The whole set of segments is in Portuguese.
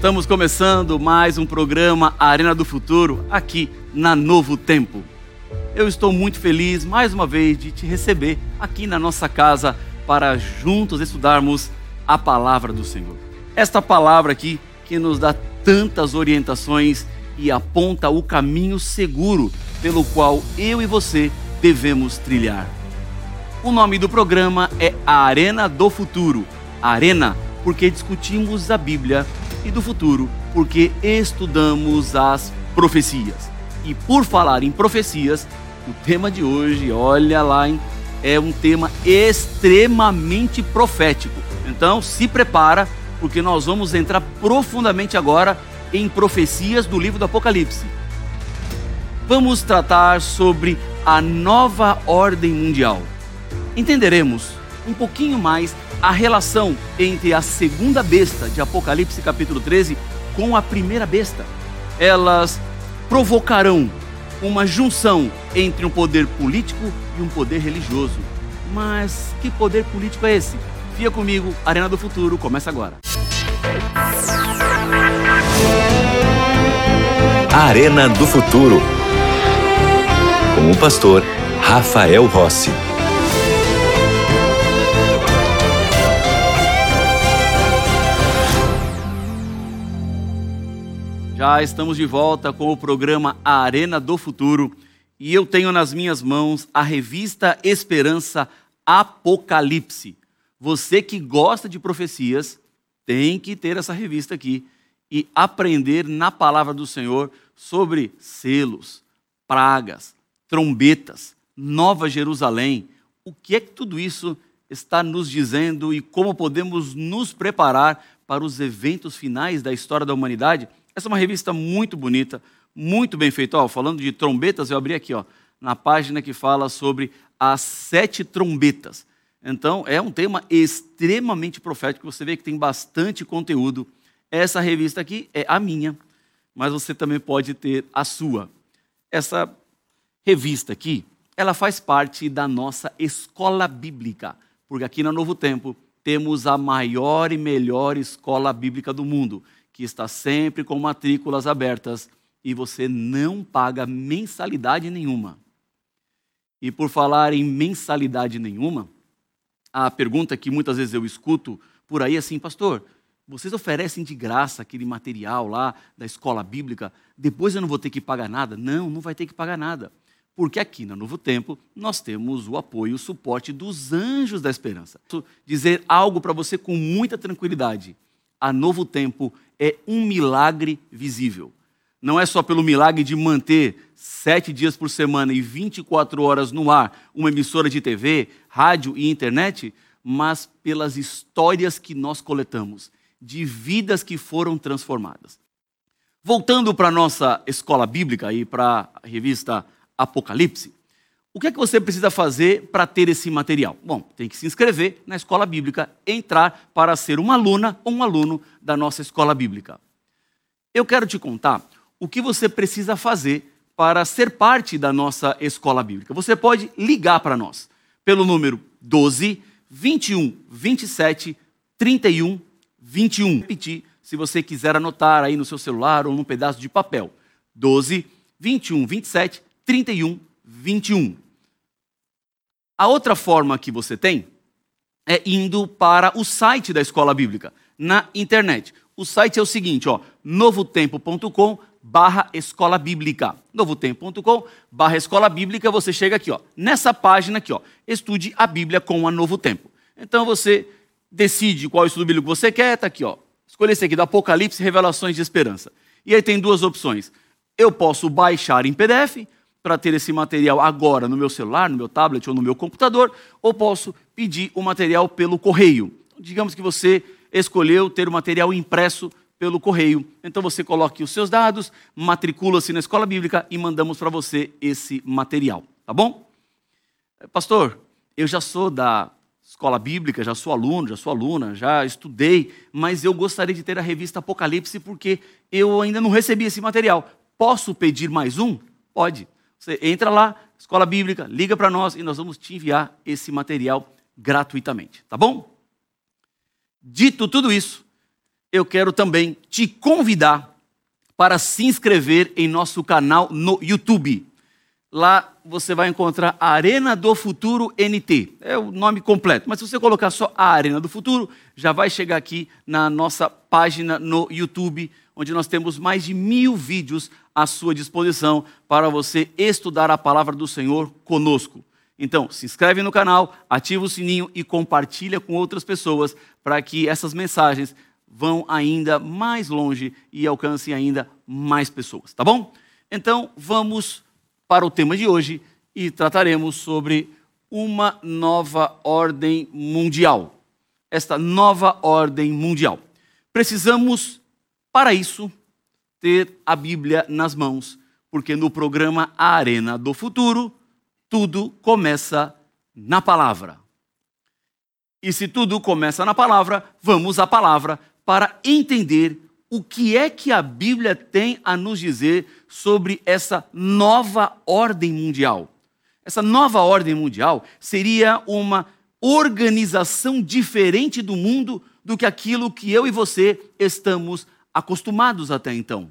Estamos começando mais um programa Arena do Futuro aqui na Novo Tempo. Eu estou muito feliz mais uma vez de te receber aqui na nossa casa para juntos estudarmos a palavra do Senhor. Esta palavra aqui que nos dá tantas orientações e aponta o caminho seguro pelo qual eu e você devemos trilhar. O nome do programa é Arena do Futuro. Arena porque discutimos a Bíblia e do futuro porque estudamos as profecias. E por falar em profecias, o tema de hoje, olha lá, hein, é um tema extremamente profético. Então se prepara porque nós vamos entrar profundamente agora em profecias do livro do Apocalipse. Vamos tratar sobre a nova ordem mundial. Entenderemos um pouquinho mais a relação entre a segunda besta de Apocalipse capítulo 13 com a primeira besta. Elas provocarão uma junção entre um poder político e um poder religioso. Mas que poder político é esse? Fica comigo, Arena do Futuro começa agora. Arena do Futuro, com o pastor Rafael Rossi. Já estamos de volta com o programa Arena do Futuro e eu tenho nas minhas mãos a revista Esperança Apocalipse. Você que gosta de profecias tem que ter essa revista aqui e aprender na palavra do Senhor sobre selos, pragas, trombetas, Nova Jerusalém. O que é que tudo isso está nos dizendo e como podemos nos preparar para os eventos finais da história da humanidade? Essa é uma revista muito bonita, muito bem feita. Ó, falando de trombetas, eu abri aqui na página que fala sobre as 7 trombetas. Então, é um tema extremamente profético. Você vê que tem bastante conteúdo. Essa revista aqui é a minha, mas você também pode ter a sua. Essa revista aqui, ela faz parte da nossa escola bíblica, porque aqui na Novo Tempo temos a maior e melhor escola bíblica do mundo, que está sempre com matrículas abertas e você não paga mensalidade nenhuma. E por falar em mensalidade nenhuma, a pergunta que muitas vezes eu escuto por aí é assim: pastor, vocês oferecem de graça aquele material lá da escola bíblica, depois eu não vou ter que pagar nada? Não, não vai ter que pagar nada. Porque aqui na Novo Tempo nós temos o apoio, o suporte dos Anjos da Esperança. Dizer algo para você com muita tranquilidade: a Novo Tempo é um milagre visível. Não é só pelo milagre de manter 7 dias por semana e 24 horas no ar uma emissora de TV, rádio e internet, mas pelas histórias que nós coletamos, de vidas que foram transformadas. Voltando para a nossa escola bíblica e para a revista Apocalipse, o que é que você precisa fazer para ter esse material? Bom, tem que se inscrever na escola bíblica, entrar para ser uma aluna ou um aluno da nossa escola bíblica. Eu quero te contar o que você precisa fazer para ser parte da nossa escola bíblica. Você pode ligar para nós pelo número 12 21 27 31 21. Repetir, se você quiser anotar aí no seu celular ou num pedaço de papel. 12 21 27 31 21. A outra forma que você tem é indo para o site da escola bíblica, na internet. O site é o seguinte, novotempo.com/escola bíblica. novotempo.com/escola bíblica, você chega aqui, nessa página aqui, estude a Bíblia com a Novo Tempo. Então você decide qual estudo bíblico você quer, tá aqui, escolha esse aqui, do Apocalipse, Revelações de Esperança. E aí tem 2 opções. Eu posso baixar em PDF, para ter esse material agora no meu celular, no meu tablet ou no meu computador, ou posso pedir o material pelo correio. Digamos que você escolheu ter o material impresso pelo correio. Então você coloca aqui os seus dados, matricula-se na escola bíblica e mandamos para você esse material, tá bom? Pastor, eu já sou da escola bíblica, já sou aluno, já sou aluna, já estudei, mas eu gostaria de ter a revista Apocalipse porque eu ainda não recebi esse material. Posso pedir mais um? Pode. Você entra lá, escola bíblica, liga para nós e nós vamos te enviar esse material gratuitamente, tá bom? Dito tudo isso, eu quero também te convidar para se inscrever em nosso canal no YouTube. Lá você vai encontrar a Arena do Futuro NT. É o nome completo. Mas se você colocar só a Arena do Futuro, já vai chegar aqui na nossa página no YouTube, onde nós temos mais de 1000 vídeos à sua disposição para você estudar a palavra do Senhor conosco. Então, se inscreve no canal, ativa o sininho e compartilha com outras pessoas para que essas mensagens vão ainda mais longe e alcancem ainda mais pessoas, tá bom? Então, vamos para o tema de hoje e trataremos sobre uma nova ordem mundial. Esta nova ordem mundial. Precisamos, para isso, ter a Bíblia nas mãos, porque no programa A Arena do Futuro, tudo começa na palavra. E se tudo começa na palavra, vamos à palavra para entender o que é que a Bíblia tem a nos dizer sobre essa nova ordem mundial. Essa nova ordem mundial seria uma organização diferente do mundo do que aquilo que eu e você estamos acostumados até então.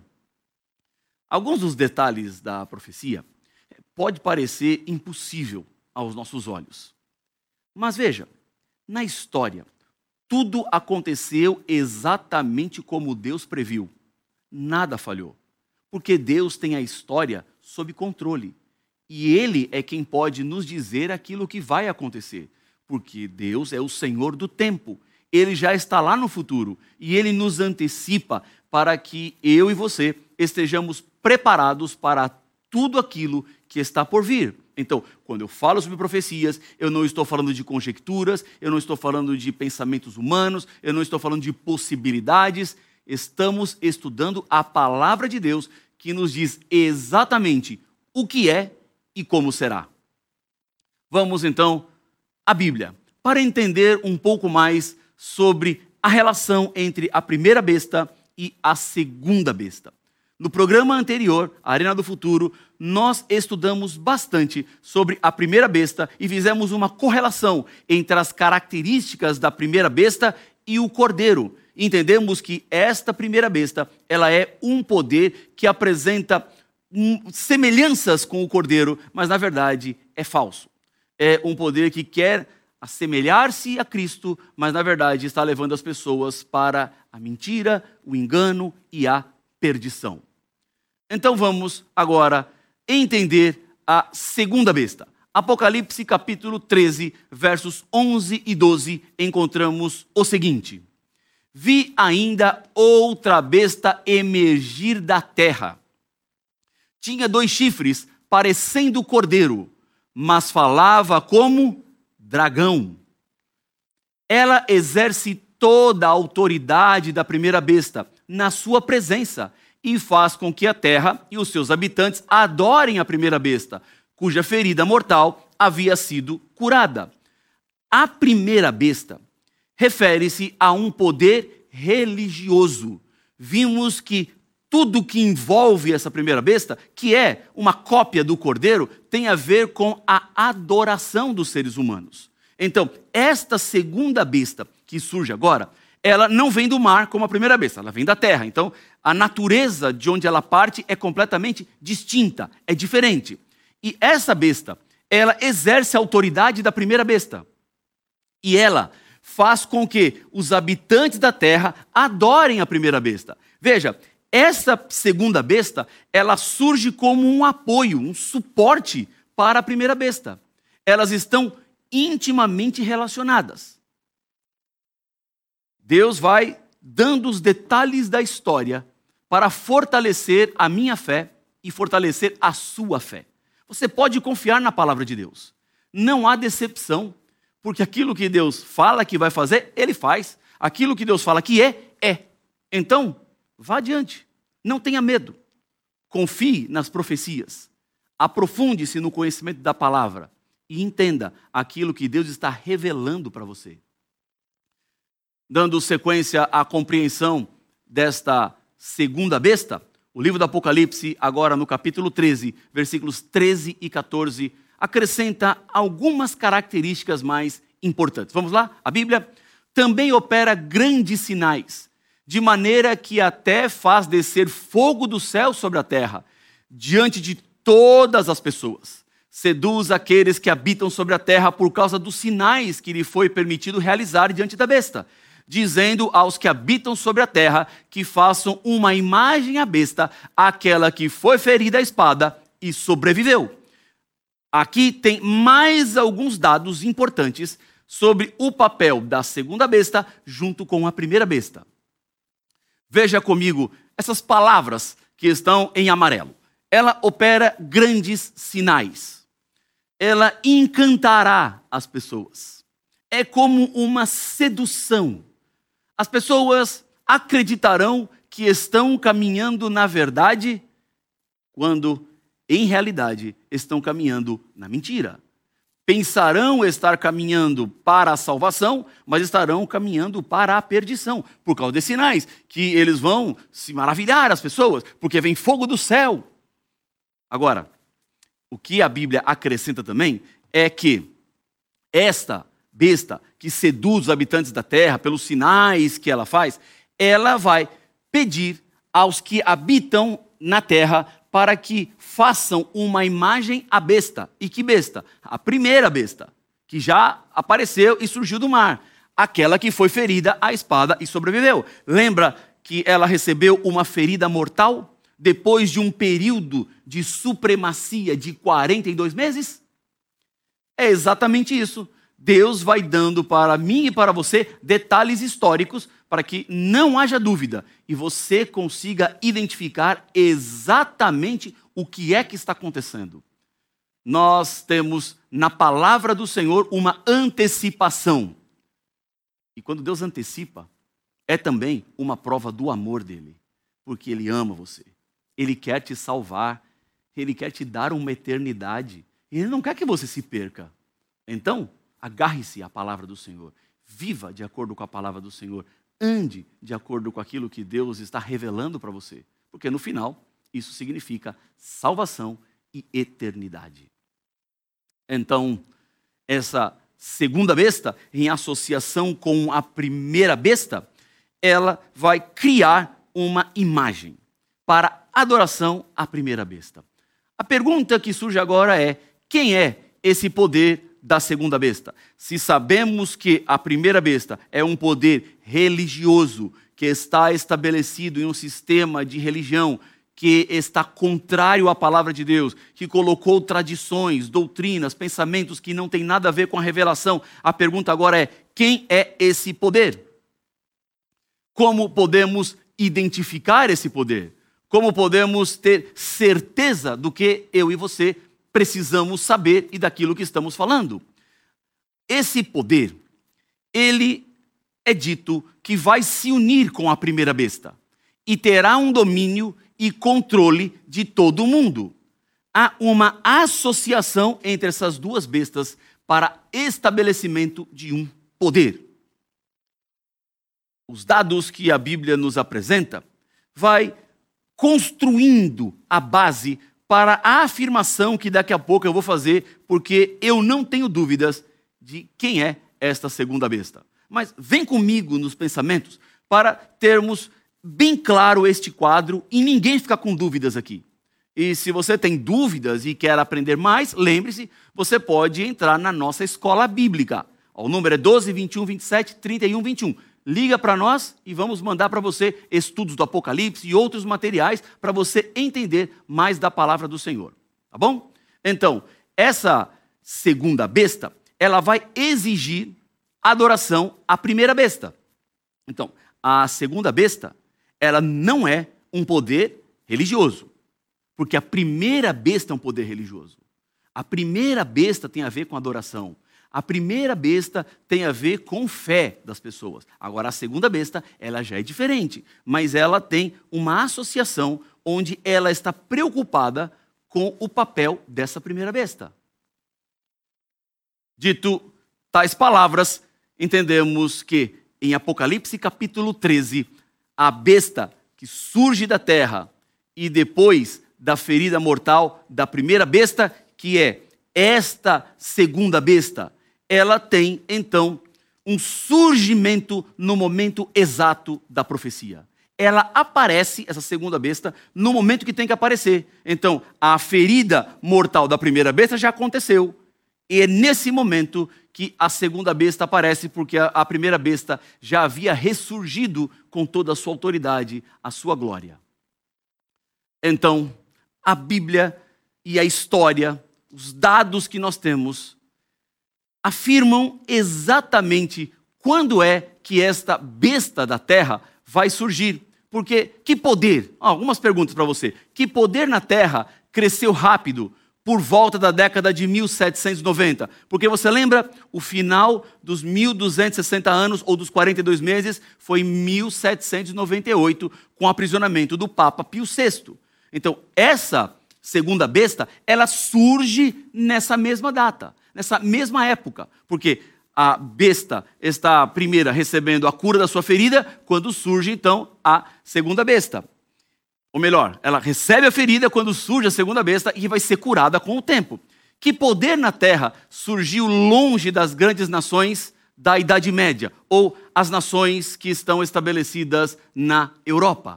Alguns dos detalhes da profecia pode parecer impossível aos nossos olhos. Mas veja, na história, tudo aconteceu exatamente como Deus previu. Nada falhou. Porque Deus tem a história sob controle. E Ele é quem pode nos dizer aquilo que vai acontecer. Porque Deus é o Senhor do tempo. Ele já está lá no futuro. E Ele nos antecipa para que eu e você estejamos preparados para tudo aquilo que está por vir. Então, quando eu falo sobre profecias, eu não estou falando de conjecturas, eu não estou falando de pensamentos humanos, eu não estou falando de possibilidades. Estamos estudando a palavra de Deus que nos diz exatamente o que é e como será. Vamos então à Bíblia, para entender um pouco mais sobre a relação entre a primeira besta e a segunda besta. No programa anterior, a Arena do Futuro, nós estudamos bastante sobre a primeira besta e fizemos uma correlação entre as características da primeira besta e o cordeiro. Entendemos que esta primeira besta, ela é um poder que apresenta semelhanças com o cordeiro, mas na verdade é falso. É um poder que quer assemelhar-se a Cristo, mas na verdade está levando as pessoas para a mentira, o engano e a perdição. Então vamos agora entender a segunda besta. Apocalipse capítulo 13, versos 11 e 12, encontramos o seguinte: Vi ainda outra besta emergir da terra. Tinha 2 chifres, parecendo cordeiro, mas falava como dragão. Ela exerce toda a autoridade da primeira besta na sua presença e faz com que a terra e os seus habitantes adorem a primeira besta, cuja ferida mortal havia sido curada. A primeira besta refere-se a um poder religioso. Vimos que tudo que envolve essa primeira besta, que é uma cópia do cordeiro, tem a ver com a adoração dos seres humanos. Então, esta segunda besta que surge agora, ela não vem do mar como a primeira besta, ela vem da terra. Então, a natureza de onde ela parte é completamente distinta, é diferente. E essa besta, ela exerce a autoridade da primeira besta. E ela faz com que os habitantes da terra adorem a primeira besta. Veja, essa segunda besta, ela surge como um apoio, um suporte para a primeira besta. Elas estão intimamente relacionadas. Deus vai dando os detalhes da história para fortalecer a minha fé e fortalecer a sua fé. Você pode confiar na palavra de Deus. Não há decepção, porque aquilo que Deus fala que vai fazer, Ele faz. Aquilo que Deus fala que é. Então, vá adiante. Não tenha medo. Confie nas profecias. Aprofunde-se no conhecimento da palavra e entenda aquilo que Deus está revelando para você. Dando sequência à compreensão desta segunda besta, o livro do Apocalipse, agora no capítulo 13, versículos 13 e 14, acrescenta algumas características mais importantes. Vamos lá? A Bíblia também opera grandes sinais, de maneira que até faz descer fogo do céu sobre a terra, diante de todas as pessoas. Seduz aqueles que habitam sobre a terra por causa dos sinais que lhe foi permitido realizar diante da besta, dizendo aos que habitam sobre a terra que façam uma imagem à besta, aquela que foi ferida à espada e sobreviveu. Aqui tem mais alguns dados importantes sobre o papel da segunda besta junto com a primeira besta. Veja comigo essas palavras que estão em amarelo. Ela opera grandes sinais. Ela encantará as pessoas. É como uma sedução. As pessoas acreditarão que estão caminhando na verdade, quando, em realidade, estão caminhando na mentira. Pensarão estar caminhando para a salvação, mas estarão caminhando para a perdição, por causa desses sinais, que eles vão se maravilhar, as pessoas, porque vem fogo do céu. Agora, o que a Bíblia acrescenta também é que esta besta que seduz os habitantes da terra pelos sinais que ela faz, ela vai pedir aos que habitam na terra para que façam uma imagem à besta. E que besta? A primeira besta, que já apareceu e surgiu do mar. Aquela que foi ferida à espada e sobreviveu. Lembra que ela recebeu uma ferida mortal depois de um período de supremacia de 42 meses? É exatamente isso. Deus vai dando para mim e para você detalhes históricos para que não haja dúvida e você consiga identificar exatamente o que é que está acontecendo. Nós temos na palavra do Senhor uma antecipação. E quando Deus antecipa, é também uma prova do amor dele, porque ele ama você. Ele quer te salvar, ele quer te dar uma eternidade. Ele não quer que você se perca. Então, agarre-se à palavra do Senhor. Viva de acordo com a palavra do Senhor. Ande de acordo com aquilo que Deus está revelando para você. Porque no final, isso significa salvação e eternidade. Então, essa segunda besta, em associação com a primeira besta, ela vai criar uma imagem para adoração à primeira besta. A pergunta que surge agora é: quem é esse poder da segunda besta? Se sabemos que a primeira besta é um poder religioso que está estabelecido em um sistema de religião que está contrário à palavra de Deus, que colocou tradições, doutrinas, pensamentos que não têm nada a ver com a revelação, a pergunta agora é: quem é esse poder? Como podemos identificar esse poder? Como podemos ter certeza do que eu e você precisamos saber e daquilo que estamos falando? Esse poder, ele é dito que vai se unir com a primeira besta e terá um domínio e controle de todo o mundo. Há uma associação entre essas duas bestas para estabelecimento de um poder. Os dados que a Bíblia nos apresenta vai construindo a base para a afirmação que daqui a pouco eu vou fazer, porque eu não tenho dúvidas de quem é esta segunda besta. Mas vem comigo nos pensamentos para termos bem claro este quadro e ninguém ficar com dúvidas aqui. E se você tem dúvidas e quer aprender mais, lembre-se, você pode entrar na nossa escola bíblica. O número é 12 21 27 31 21. Liga para nós e vamos mandar para você estudos do Apocalipse e outros materiais para você entender mais da palavra do Senhor. Tá bom? Então, essa segunda besta, ela vai exigir adoração à primeira besta. Então, a segunda besta, ela não é um poder religioso, porque a primeira besta é um poder religioso. A primeira besta tem a ver com adoração. A primeira besta tem a ver com fé das pessoas. Agora, a segunda besta, ela já é diferente, mas ela tem uma associação onde ela está preocupada com o papel dessa primeira besta. Dito tais palavras, entendemos que em Apocalipse capítulo 13, a besta que surge da terra e depois da ferida mortal da primeira besta, que é esta segunda besta, ela tem, então, um surgimento no momento exato da profecia. Ela aparece, essa segunda besta, no momento que tem que aparecer. Então, a ferida mortal da primeira besta já aconteceu. E é nesse momento que a segunda besta aparece, porque a primeira besta já havia ressurgido com toda a sua autoridade, a sua glória. Então, a Bíblia e a história, os dados que nós temos, afirmam exatamente quando é que esta besta da terra vai surgir. Porque que poder, algumas perguntas para você, que poder na terra cresceu rápido por volta da década de 1790? Porque você lembra, o final dos 1260 anos ou dos 42 meses foi em 1798, com o aprisionamento do Papa Pio VI. Então, essa segunda besta, ela surge nessa mesma data, nessa mesma época, porque a besta está, primeira, recebendo a cura da sua ferida, quando surge, então, a segunda besta. Ou melhor, ela recebe a ferida quando surge a segunda besta e vai ser curada com o tempo. Que poder na terra surgiu longe das grandes nações da Idade Média, ou as nações que estão estabelecidas na Europa?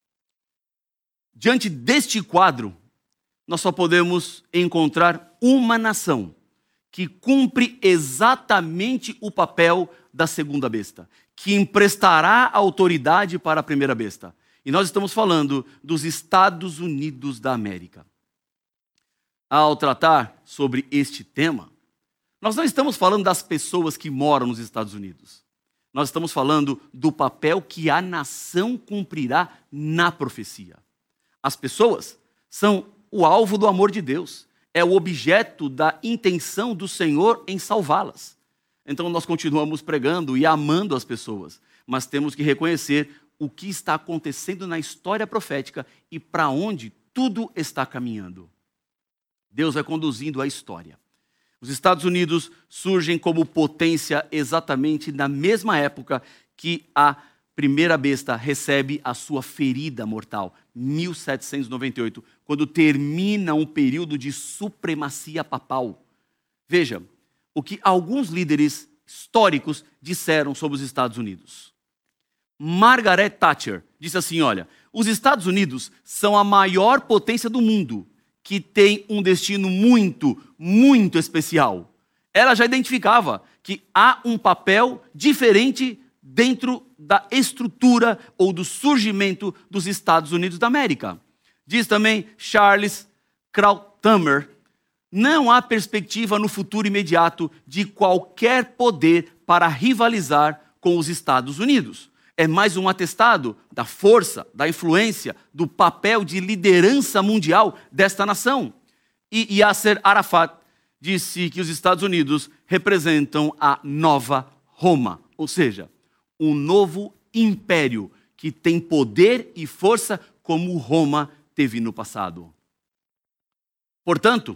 Diante deste quadro, nós só podemos encontrar uma nação que cumpre exatamente o papel da segunda besta, que emprestará autoridade para a primeira besta. E nós estamos falando dos Estados Unidos da América. Ao tratar sobre este tema, nós não estamos falando das pessoas que moram nos Estados Unidos. Nós estamos falando do papel que a nação cumprirá na profecia. As pessoas são o alvo do amor de Deus. É o objeto da intenção do Senhor em salvá-las. Então nós continuamos pregando e amando as pessoas, mas temos que reconhecer o que está acontecendo na história profética e para onde tudo está caminhando. Deus vai conduzindo a história. Os Estados Unidos surgem como potência exatamente na mesma época que a primeira besta recebe a sua ferida mortal, 1798, quando termina um período de supremacia papal. Veja o que alguns líderes históricos disseram sobre os Estados Unidos. Margaret Thatcher disse assim, olha, os Estados Unidos são a maior potência do mundo, que tem um destino muito, muito especial. Ela já identificava que há um papel diferente dentro da estrutura ou do surgimento dos Estados Unidos da América. Diz também Charles Krauthammer, não há perspectiva no futuro imediato de qualquer poder para rivalizar com os Estados Unidos. É mais um atestado da força, da influência, do papel de liderança mundial desta nação. E Yasser Arafat disse que os Estados Unidos representam a nova Roma, ou seja, um novo império que tem poder e força como Roma teve no passado. Portanto,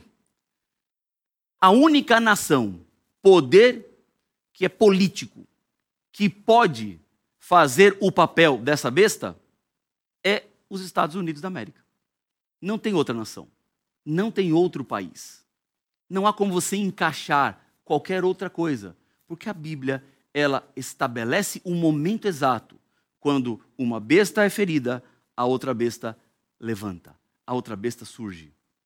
a única nação, poder que é político, que pode fazer o papel dessa besta, é os Estados Unidos da América. Não tem outra nação, não tem outro país. Não há como você encaixar qualquer outra coisa, porque a Bíblia ela estabelece um momento exato, quando uma besta é ferida, a outra besta levanta, a outra besta surge.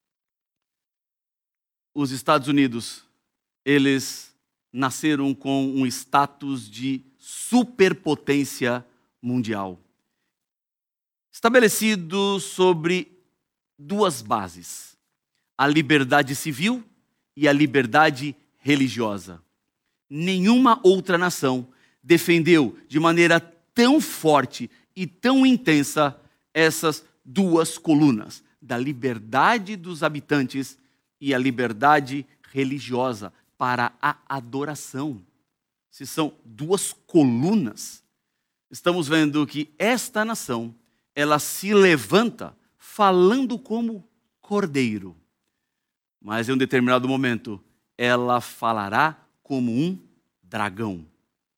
Os Estados Unidos, eles nasceram com um status de superpotência mundial, estabelecido sobre duas bases, a liberdade civil e a liberdade religiosa. Nenhuma outra nação defendeu de maneira tão forte e tão intensa essas duas colunas, da liberdade dos habitantes e a liberdade religiosa para a adoração. Se são duas colunas, estamos vendo que esta nação, ela se levanta falando como cordeiro, mas em um determinado momento, ela falará como um dragão.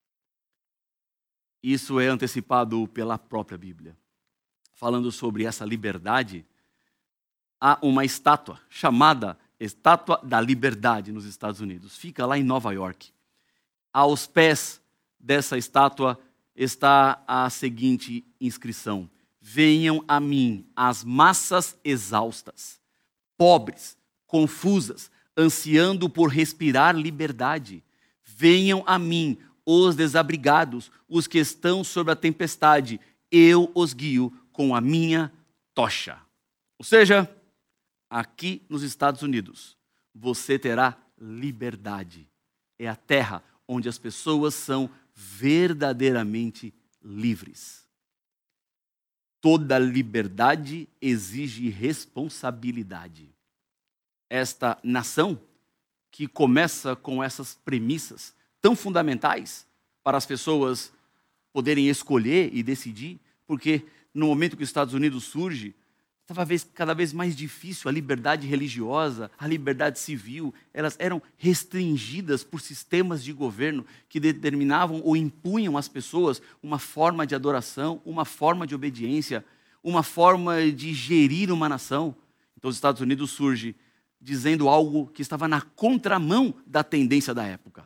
Isso é antecipado pela própria Bíblia. Falando sobre essa liberdade, há uma estátua chamada Estátua da Liberdade nos Estados Unidos. Fica lá em Nova York. Aos pés dessa estátua está a seguinte inscrição: venham a mim as massas exaustas, pobres, confusas, ansiando por respirar liberdade. Venham a mim os desabrigados, os que estão sob a tempestade. Eu os guio com a minha tocha. Ou seja, aqui nos Estados Unidos, você terá liberdade. É a terra onde as pessoas são verdadeiramente livres. Toda liberdade exige responsabilidade. Esta nação, que começa com essas premissas tão fundamentais para as pessoas poderem escolher e decidir, porque no momento que os Estados Unidos surge, estava cada vez mais difícil a liberdade religiosa, a liberdade civil. Elas eram restringidas por sistemas de governo que determinavam ou impunham às pessoas uma forma de adoração, uma forma de obediência, uma forma de gerir uma nação. Então os Estados Unidos surge dizendo algo que estava na contramão da tendência da época.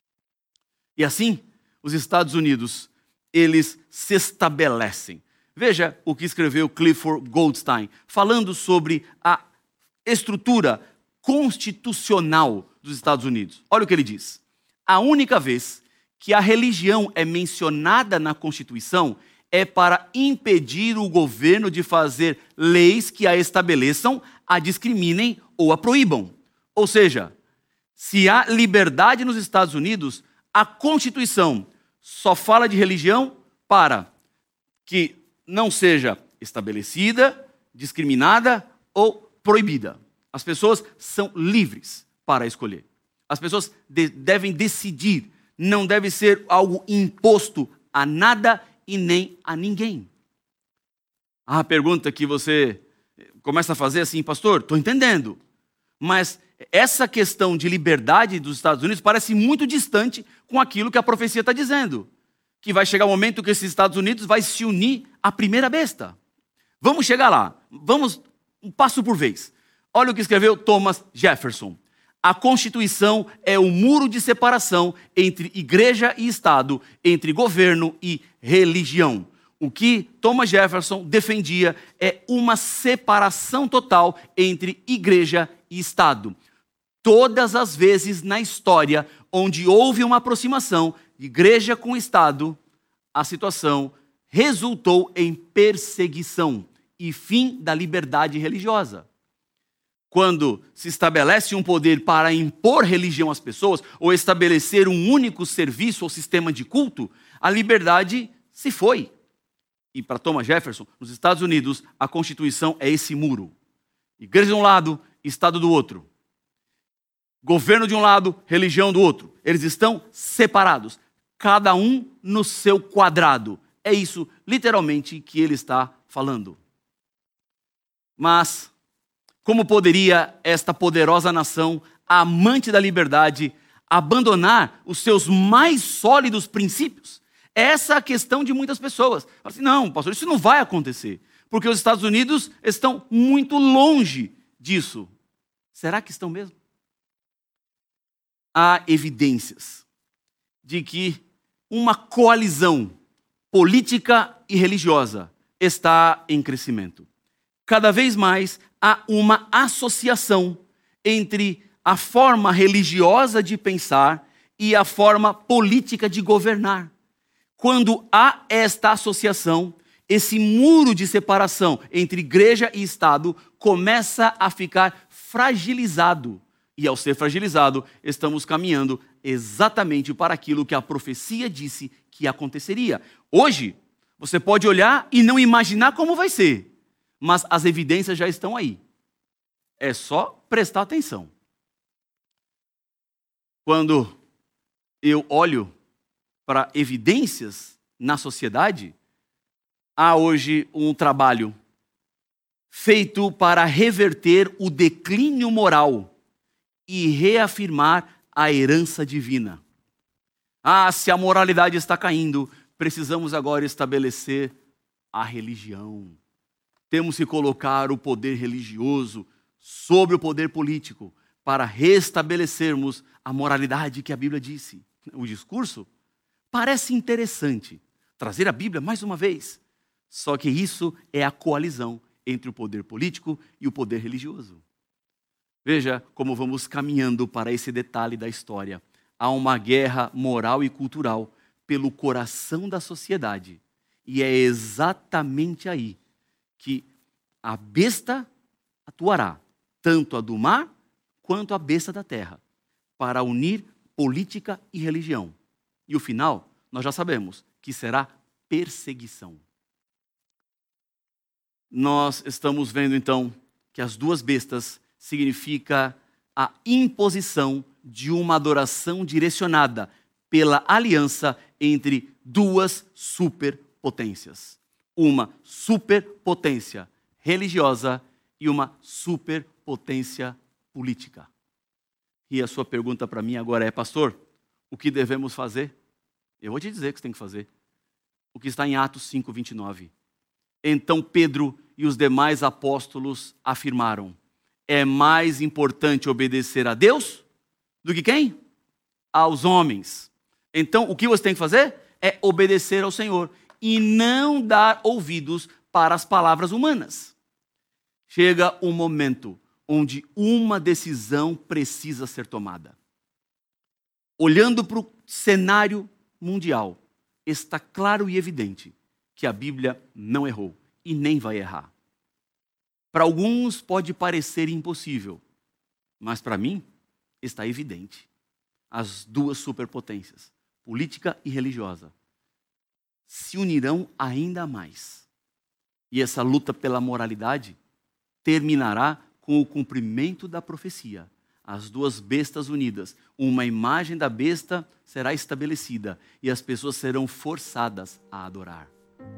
E assim, os Estados Unidos, eles se estabelecem. Veja o que escreveu Clifford Goldstein, falando sobre a estrutura constitucional dos Estados Unidos. Olha o que ele diz. A única vez que a religião é mencionada na Constituição é para impedir o governo de fazer leis que a estabeleçam, a discriminem ou a proíbam. Ou seja, se há liberdade nos Estados Unidos, a Constituição só fala de religião para que não seja estabelecida, discriminada ou proibida. As pessoas são livres para escolher. As pessoas devem decidir. Não deve ser algo imposto a nada e nem a ninguém. A pergunta que você começa a fazer assim, pastor, estou entendendo, mas essa questão de liberdade dos Estados Unidos parece muito distante com aquilo que a profecia está dizendo, que vai chegar o momento que esses Estados Unidos vai se unir à primeira besta. Vamos chegar lá, vamos um passo por vez. Olha o que escreveu Thomas Jefferson. A Constituição é o muro de separação entre igreja e Estado, entre governo e religião. O que Thomas Jefferson defendia é uma separação total entre igreja e Estado. Todas as vezes na história onde houve uma aproximação de igreja com Estado, a situação resultou em perseguição e fim da liberdade religiosa. Quando se estabelece um poder para impor religião às pessoas ou estabelecer um único serviço ou sistema de culto, a liberdade se foi. E para Thomas Jefferson, nos Estados Unidos, a Constituição é esse muro. Igreja de um lado, Estado do outro. Governo de um lado, religião do outro. Eles estão separados, cada um no seu quadrado. É isso, literalmente, que ele está falando. Mas como poderia esta poderosa nação, amante da liberdade, abandonar os seus mais sólidos princípios? Essa é a questão de muitas pessoas. Falam assim, não, pastor, isso não vai acontecer, porque os Estados Unidos estão muito longe disso. Será que estão mesmo? Há evidências de que uma coalizão política e religiosa está em crescimento. Cada vez mais há uma associação entre a forma religiosa de pensar e a forma política de governar. Quando há esta associação, esse muro de separação entre igreja e Estado começa a ficar fragilizado. E ao ser fragilizado, estamos caminhando exatamente para aquilo que a profecia disse que aconteceria. Hoje, você pode olhar e não imaginar como vai ser. Mas as evidências já estão aí. É só prestar atenção. Quando eu olho para evidências na sociedade, há hoje um trabalho feito para reverter o declínio moral e reafirmar a herança divina. Se a moralidade está caindo, precisamos agora estabelecer a religião. Temos que colocar o poder religioso sobre o poder político para restabelecermos a moralidade que a Bíblia disse. O discurso Parece interessante trazer a Bíblia mais uma vez, só que isso é a coalizão entre o poder político e o poder religioso. Veja como vamos caminhando para esse detalhe da história. Há uma guerra moral e cultural pelo coração da sociedade. E é exatamente aí que a besta atuará, tanto a do mar quanto a besta da terra, para unir política e religião. E o final, nós já sabemos, que será perseguição. Nós estamos vendo então que as duas bestas significa a imposição de uma adoração direcionada pela aliança entre duas superpotências. Uma superpotência religiosa e uma superpotência política. E a sua pergunta para mim agora é, pastor, o que devemos fazer? Eu vou te dizer o que você tem que fazer. O que está em Atos 5:29. Então Pedro e os demais apóstolos afirmaram: é mais importante obedecer a Deus do que quem? Aos homens. Então, o que você tem que fazer? É obedecer ao Senhor e não dar ouvidos para as palavras humanas. Chega um momento onde uma decisão precisa ser tomada. Olhando para o cenário mundial, está claro e evidente que a Bíblia não errou e nem vai errar. Para alguns pode parecer impossível, mas para mim está evidente. As duas superpotências, política e religiosa, se unirão ainda mais. E essa luta pela moralidade terminará com o cumprimento da profecia. As duas bestas unidas, uma imagem da besta será estabelecida e as pessoas serão forçadas a adorar.